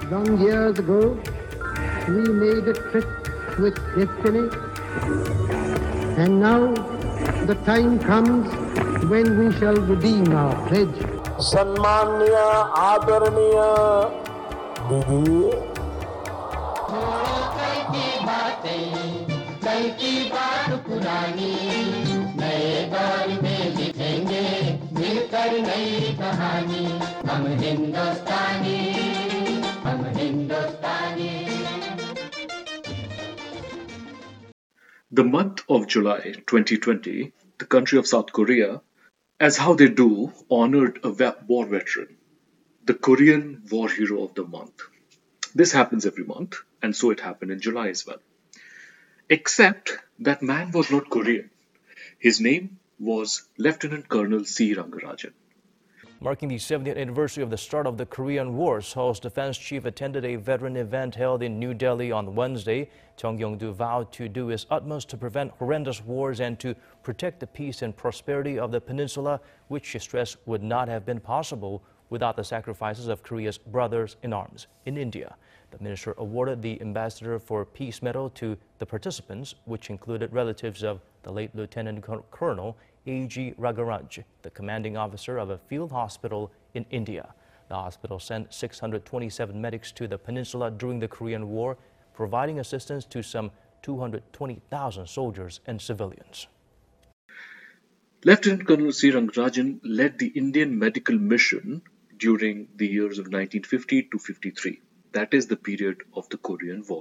Long years ago, we made a tryst with destiny, and now the time comes when we shall redeem our pledge. सम्माननीय आदरणीय दीदी, कल की बात पुरानी, नए दौर में लिखेंगे मिलकर नई कहानी। हम हिंदुस्तानी, हम हिंदुस्तानी। The month of July 2020, the country of South Korea, as how they do, honored a war veteran, the Korean War Hero of the Month. This happens every month, and so it happened in July as well. Except that man was not Korean. His name was Lieutenant Colonel C. Rangarajan. Marking the 70th anniversary of the start of the Korean War, Seoul's defense chief attended a veteran event held in New Delhi on Wednesday. Chung Yong-do vowed to do his utmost to prevent horrendous wars and to protect the peace and prosperity of the peninsula, which he stressed would not have been possible without the sacrifices of Korea's brothers in arms in India. The minister awarded the Ambassador for Peace Medal to the participants, which included relatives of the late Lieutenant Colonel A.G. Ragaraj, the commanding officer of a field hospital in India. The hospital sent 627 medics to the peninsula during the Korean War, providing assistance to some 220,000 soldiers and civilians. Lieutenant Colonel C. Rangarajan led the Indian medical mission during the years of 1950 to 53. That is the period of the Korean War.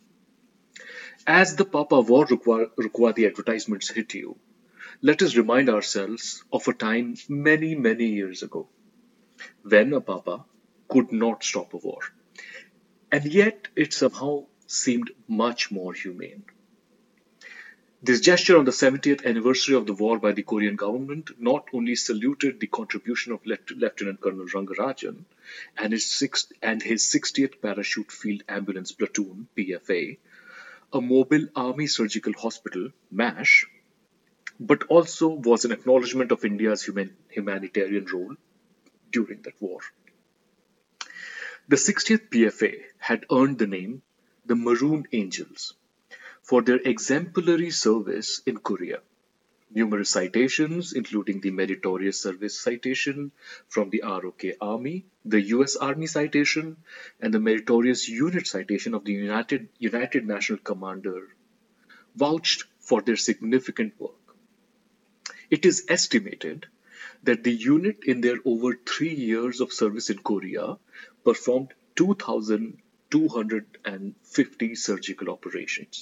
As the Papa War Rukwa the advertisements hit you, let us remind ourselves of a time many, many years ago when a Papa could not stop a war. And yet it somehow seemed much more humane. This gesture on the 70th anniversary of the war by the Korean government not only saluted the contribution of Lieutenant Colonel Rangarajan and his 60th Parachute Field Ambulance Platoon, PFA, a mobile army surgical hospital, MASH, but also was an acknowledgement of India's humanitarian role during that war. The 60th PFA had earned the name the Maroon Angels for their exemplary service in Korea. Numerous citations, including the Meritorious Service Citation from the ROK Army, the US Army Citation, and the Meritorious Unit Citation of the United National Commander, vouched for their significant work. It is estimated that the unit in their over 3 years of service in Korea performed 2,250 surgical operations.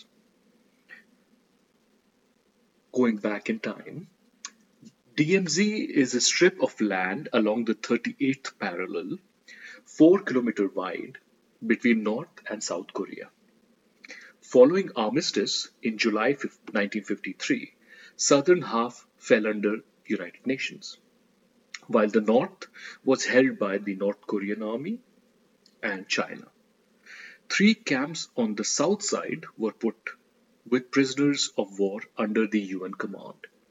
Going back in time, DMZ is a strip of land along the 38th parallel, 4 km wide, between North and South Korea. Following armistice in July 1953, southern half fell under United Nations, while the north was held by the North Korean Army and China. 3 camps on the south side were put with prisoners of war under the UN command.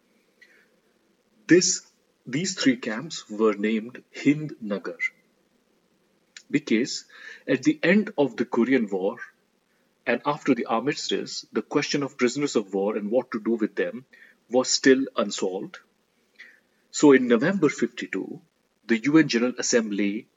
These 3 camps were named Hind Nagar because at the end of the Korean War and after the armistice, the question of prisoners of war and what to do with them was still unsolved. So in November 52, the UN General Assembly,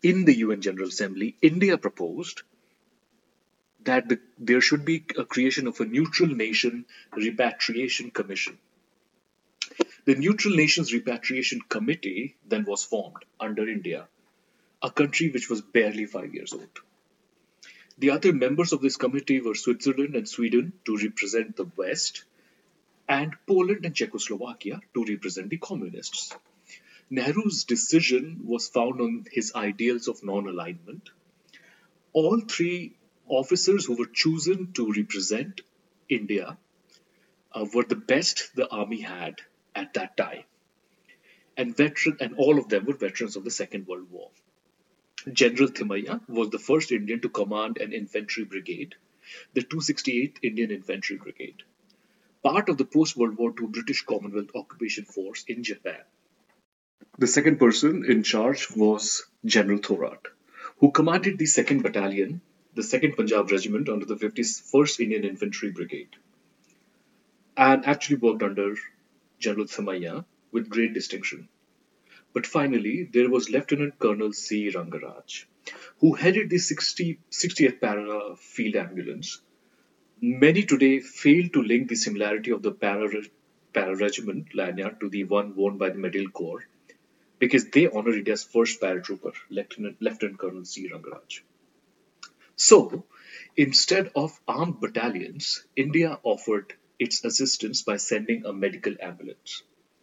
India proposed that there should be a creation of a Neutral Nation Repatriation Commission. The Neutral Nations Repatriation Committee then was formed under India, a country which was barely 5 years old. The other members of this committee were Switzerland and Sweden to represent the West, and Poland and Czechoslovakia to represent the communists. Nehru's decision was founded on his ideals of non-alignment. All 3 officers who were chosen to represent India were the best the army had at that time, and all of them were veterans of the Second World War. General Thimayya was the first Indian to command an infantry brigade, the 268th Indian Infantry Brigade, part of the post-World War II British Commonwealth Occupation Force in Japan. The second person in charge was General Thorat, who commanded the 2nd Battalion, the 2nd Punjab Regiment under the 51st Indian Infantry Brigade, and actually worked under General Thamaiya with great distinction. But finally, there was Lieutenant Colonel C. Rangaraj, who headed the 60th Para Field Ambulance. Many today fail to link the similarity of the Para Regiment lanyard to the one worn by the Medical Corps because they honor India's first paratrooper, Lieutenant Colonel C. Rangaraj. So, instead of armed battalions, India offered its assistance by sending a medical ambulance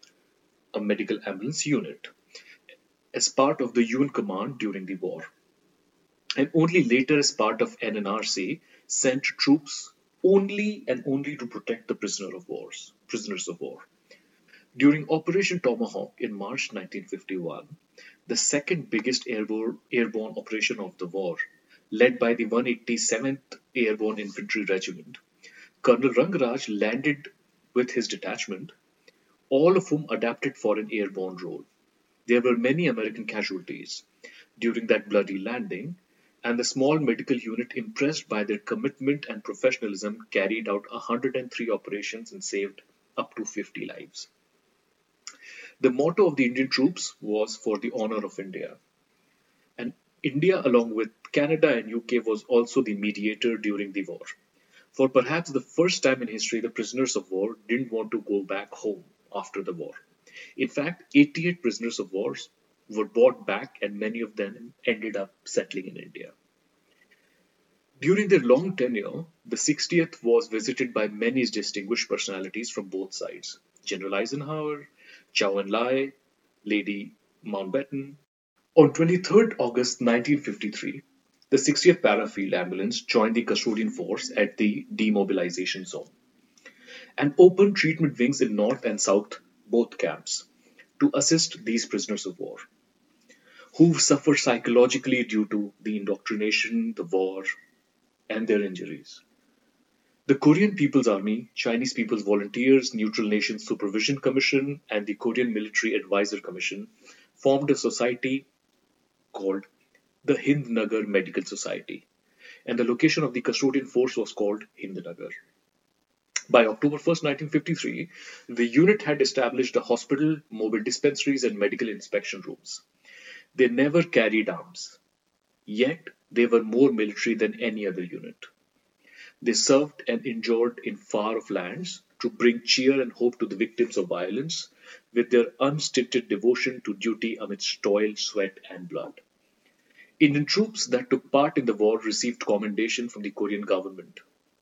unit, as part of the UN command during the war. And only later, as part of NNRC, sent troops only to protect the prisoners of war. During Operation Tomahawk in March 1951, the second biggest airborne operation of the war, led by the 187th Airborne Infantry Regiment, Colonel Rangaraj landed with his detachment, all of whom adapted for an airborne role. There were many American casualties during that bloody landing, and the small medical unit, impressed by their commitment and professionalism, carried out 103 operations and saved up to 50 lives. The motto of the Indian troops was "For the honor of India." And India, along with Canada and UK, was also the mediator during the war. For perhaps the first time in history, the prisoners of war didn't want to go back home after the war. In fact, 88 prisoners of war were brought back, and many of them ended up settling in India. During their long tenure, the 60th was visited by many distinguished personalities from both sides: General Eisenhower, Zhou Enlai, Lady Mountbatten. On 23rd August 1953, the 60th Para Field Ambulance joined the custodian force at the demobilization zone and opened treatment wings in North and South, both camps, to assist these prisoners of war who suffered psychologically due to the indoctrination, the war, and their injuries. The Korean People's Army, Chinese People's Volunteers, Neutral Nations Supervision Commission, and the Korean Military Advisor Commission formed a society called the Hind Nagar Medical Society, and the location of the custodian force was called Hind Nagar. By October 1st, 1953, the unit had established a hospital, mobile dispensaries, and medical inspection rooms. They never carried arms, yet they were more military than any other unit. They served and endured in far-off lands to bring cheer and hope to the victims of violence with their unstinted devotion to duty amidst toil, sweat, and blood. Indian troops that took part in the war received commendation from the Korean government.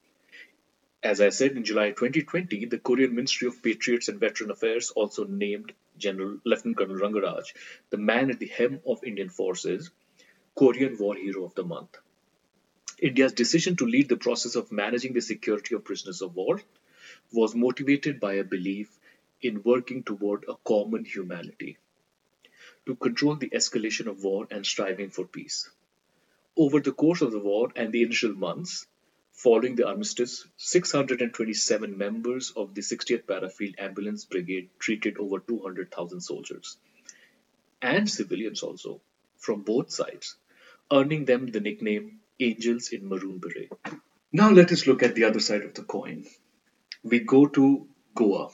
As I said, in July 2020, the Korean Ministry of Patriots and Veteran Affairs also named Lieutenant Colonel Rangaraj, the man at the helm of Indian forces, Korean War Hero of the Month. India's decision to lead the process of managing the security of prisoners of war was motivated by a belief in working toward a common humanity, to control the escalation of war and striving for peace. Over the course of the war and the initial months following the armistice, 627 members of the 60th Para Field Ambulance Brigade treated over 200,000 soldiers and civilians also from both sides, earning them the nickname Angels in Maroon Beret. Now let us look at the other side of the coin. We go to Goa.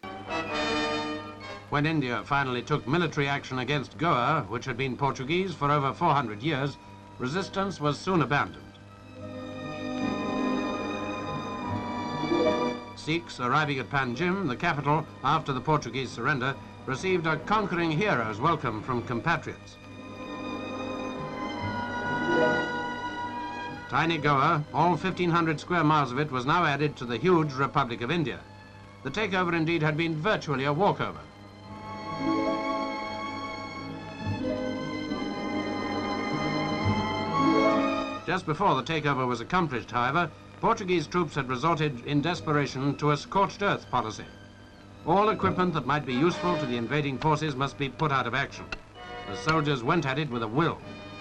When India finally took military action against Goa, which had been Portuguese for over 400 years, resistance was soon abandoned. Sikhs arriving at Panjim, the capital, after the Portuguese surrender, received a conquering hero's welcome from compatriots. Tiny Goa, all 1,500 square miles of it, was now added to the huge Republic of India. The takeover indeed had been virtually a walkover. Just before the takeover was accomplished, however, Portuguese troops had resorted in desperation to a scorched earth policy. All equipment that might be useful to the invading forces must be put out of action. The soldiers went at it with a will.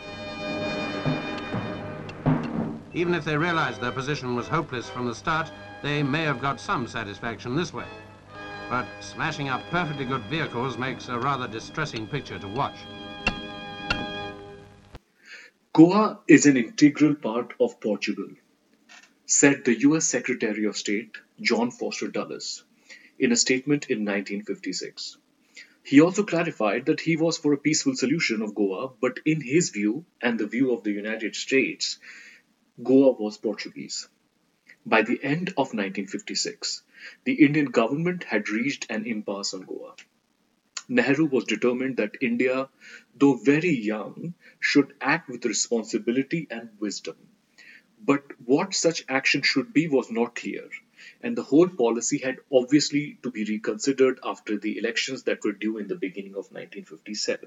Even if they realized their position was hopeless from the start, they may have got some satisfaction this way. But smashing up perfectly good vehicles makes a rather distressing picture to watch. Goa is an integral part of Portugal, said the US Secretary of State John Foster Dulles in a statement in 1956. He also clarified that he was for a peaceful solution of Goa, but in his view and the view of the United States, Goa was Portuguese. By the end of 1956, the Indian government had reached an impasse on Goa. Nehru was determined that India, though very young, should act with responsibility and wisdom. But what such action should be was not clear, and the whole policy had obviously to be reconsidered after the elections that were due in the beginning of 1957.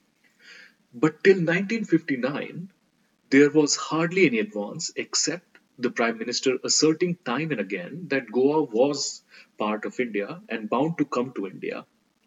But till 1959, there was hardly any advance except the Prime Minister asserting time and again that Goa was part of India and bound to come to India,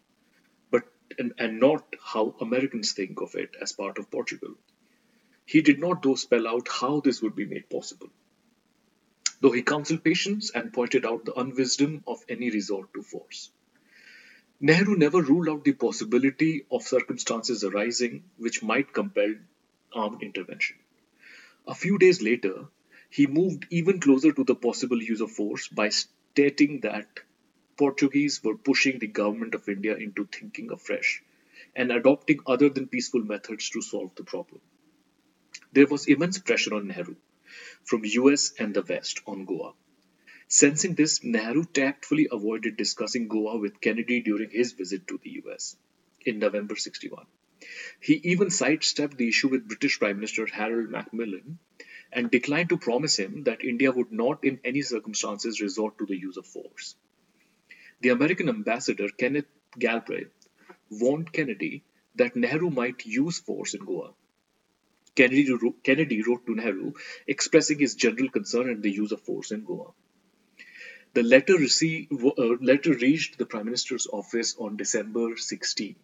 and not how Americans think of it as part of Portugal. He did not, though, spell out how this would be made possible, though he counseled patience and pointed out the unwisdom of any resort to force. Nehru never ruled out the possibility of circumstances arising which might compel armed intervention. A few days later, he moved even closer to the possible use of force by stating that Portuguese were pushing the government of India into thinking afresh and adopting other than peaceful methods to solve the problem. There was immense pressure on Nehru from US and the West on Goa. Sensing this, Nehru tactfully avoided discussing Goa with Kennedy during his visit to the US in November 61. He even sidestepped the issue with British Prime Minister Harold Macmillan and declined to promise him that India would not in any circumstances resort to the use of force. The American ambassador Kenneth Galbraith warned Kennedy that Nehru might use force in Goa. Kennedy wrote to Nehru expressing his general concern at the use of force in Goa. The letter reached the Prime Minister's office on December 16th.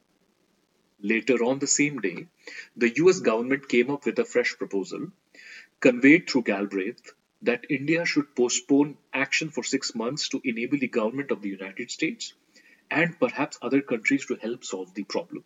Later on the same day, the US government came up with a fresh proposal, conveyed through Galbraith, that India should postpone action for 6 months to enable the government of the United States and perhaps other countries to help solve the problem.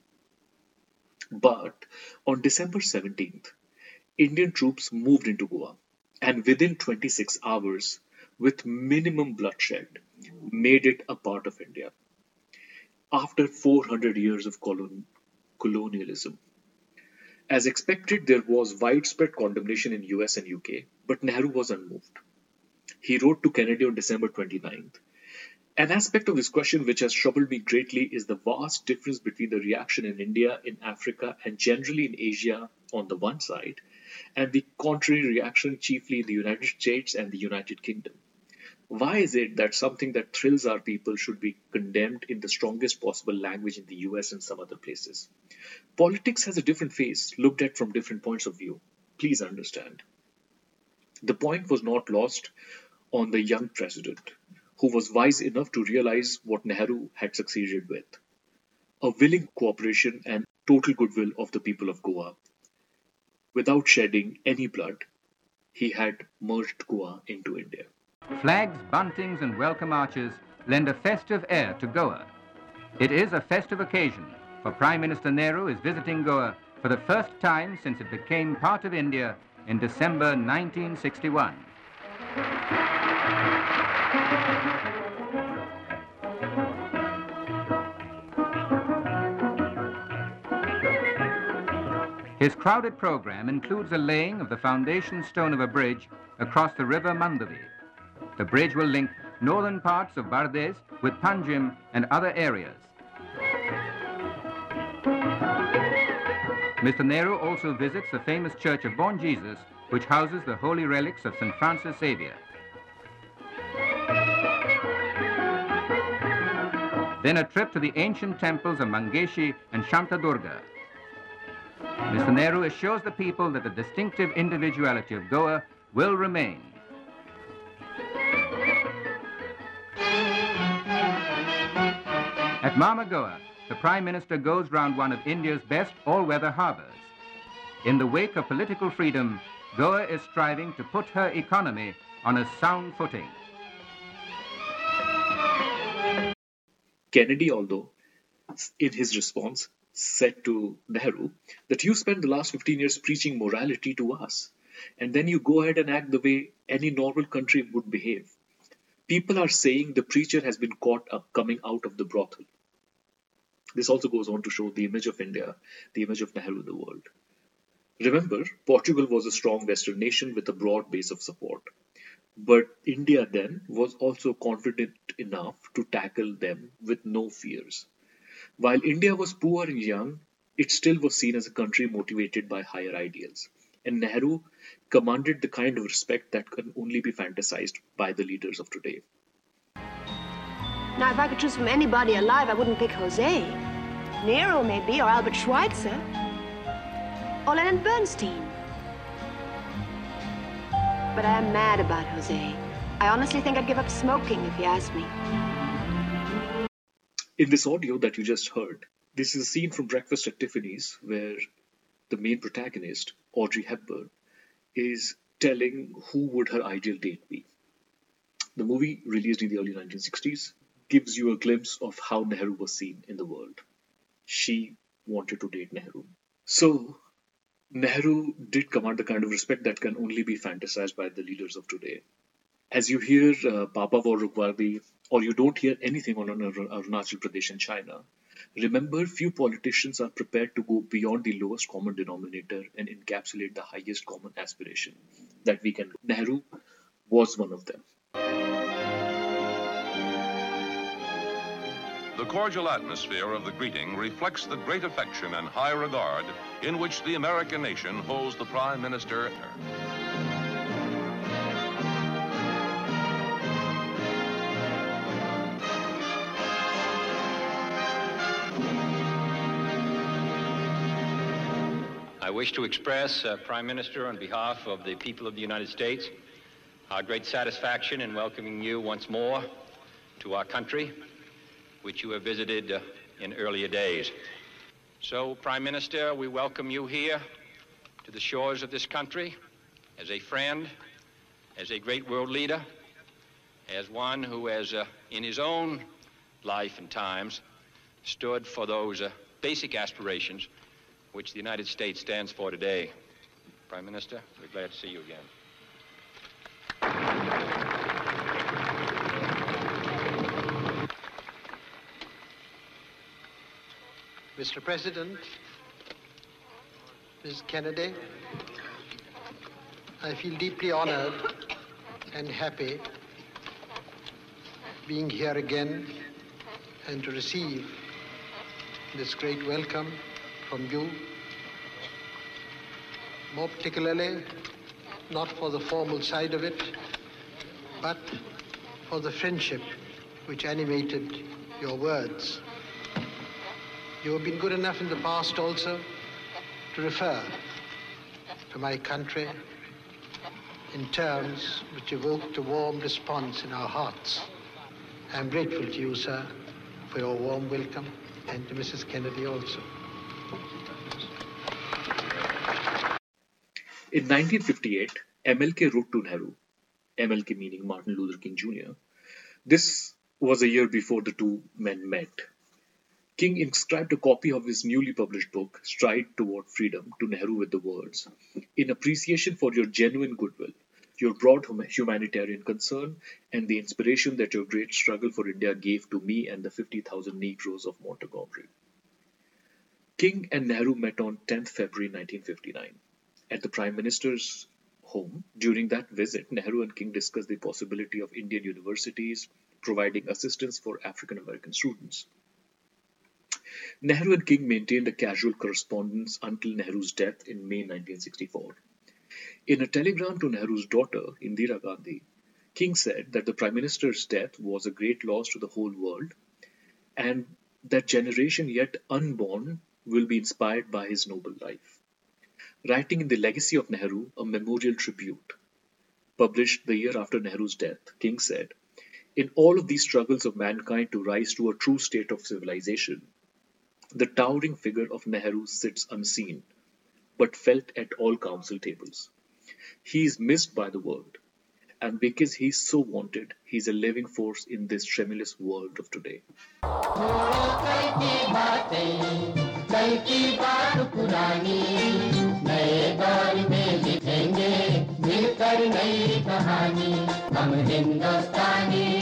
But on December 17th, Indian troops moved into Goa and within 26 hours, with minimum bloodshed, made it a part of India. After 400 years of colonialism. As expected, there was widespread condemnation in US and UK, but Nehru was unmoved. He wrote to Kennedy on December 29th. An aspect of this question which has troubled me greatly is the vast difference between the reaction in India, in Africa, and generally in Asia on the one side, and the contrary reaction chiefly in the United States and the United Kingdom. Why is it that something that thrills our people should be condemned in the strongest possible language in the US and some other places? Politics has a different face, looked at from different points of view. Please understand. The point was not lost on the young president, who was wise enough to realize what Nehru had succeeded with. A willing cooperation and total goodwill of the people of Goa. Without shedding any blood, he had merged Goa into India. Flags, buntings and welcome arches lend a festive air to Goa. It is a festive occasion, for Prime Minister Nehru is visiting Goa for the first time since it became part of India in December 1961. His crowded program includes a laying of the foundation stone of a bridge across the river Mandavi. The bridge will link northern parts of Bardez with Panjim and other areas. Mr. Nehru also visits the famous Church of Born Jesus, which houses the holy relics of St. Francis Xavier. Then a trip to the ancient temples of Mangeshi and Shantadurga. Mr. Nehru assures the people that the distinctive individuality of Goa will remain. At Marmagoa, the Prime Minister goes round one of India's best all-weather harbours. In the wake of political freedom, Goa is striving to put her economy on a sound footing. Kennedy, although in his response, said to Nehru that you spent the last 15 years preaching morality to us, and then you go ahead and act the way any normal country would behave. People are saying the preacher has been caught up coming out of the brothel. This also goes on to show the image of India, the image of Nehru in the world. Remember, Portugal was a strong Western nation with a broad base of support. But India then was also confident enough to tackle them with no fears. While India was poor and young, it still was seen as a country motivated by higher ideals. And Nehru commanded the kind of respect that can only be fantasized by the leaders of today. Now, if I could choose from anybody alive, I wouldn't pick Jose. Nero, maybe, or Albert Schweitzer. Or Leonard Bernstein. But I am mad about Jose. I honestly think I'd give up smoking if he asked me. In this audio that you just heard, this is a scene from Breakfast at Tiffany's where the main protagonist, Audrey Hepburn, is telling who would her ideal date be. The movie, released in the early 1960s, gives you a glimpse of how Nehru was seen in the world. She wanted to date Nehru. So, Nehru did command the kind of respect that can only be fantasized by the leaders of today. As you hear Papa Vor Rukwardi, or you don't hear anything on Arunachal Pradesh in China, remember few politicians are prepared to go beyond the lowest common denominator and encapsulate the highest common aspiration that we can. Nehru was one of them. The cordial atmosphere of the greeting reflects the great affection and high regard in which the American nation holds the Prime Minister. I wish to express, Prime Minister, on behalf of the people of the United States, our great satisfaction in welcoming you once more to our country, which you have visited in earlier days. So, Prime Minister, we welcome you here to the shores of this country as a friend, as a great world leader, as one who has, in his own life and times, stood for those basic aspirations which the United States stands for today. Prime Minister, we're glad to see you again. Mr. President, Ms. Kennedy, I feel deeply honored and happy being here again and to receive this great welcome from you, more particularly not for the formal side of it, but for the friendship which animated your words. You have been good enough in the past also to refer to my country in terms which evoked a warm response in our hearts. I am grateful to you, sir, for your warm welcome, and to Mrs. Kennedy also. In 1958, MLK wrote to Nehru, MLK meaning Martin Luther King Jr. This was a year before the two men met. King inscribed a copy of his newly published book, Stride Toward Freedom, to Nehru with the words, "In appreciation for your genuine goodwill, your broad humanitarian concern, and the inspiration that your great struggle for India gave to me and the 50,000 Negroes of Montgomery." King and Nehru met on 10th February 1959 at the Prime Minister's home. During that visit, Nehru and King discussed the possibility of Indian universities providing assistance for African American students. Nehru and King maintained a casual correspondence until Nehru's death in May 1964. In a telegram to Nehru's daughter, Indira Gandhi, King said that the Prime Minister's death was a great loss to the whole world and that generation yet unborn will be inspired by his noble life. Writing in The Legacy of Nehru, a memorial tribute, published the year after Nehru's death, King said, "In all of these struggles of mankind to rise to a true state of civilization, the towering figure of Nehru sits unseen, but felt at all council tables. He is missed by the world, And because he's so wanted, he's a living force in this tremulous world of today. मिलकर नई कहानी हम हिंदुस्तानी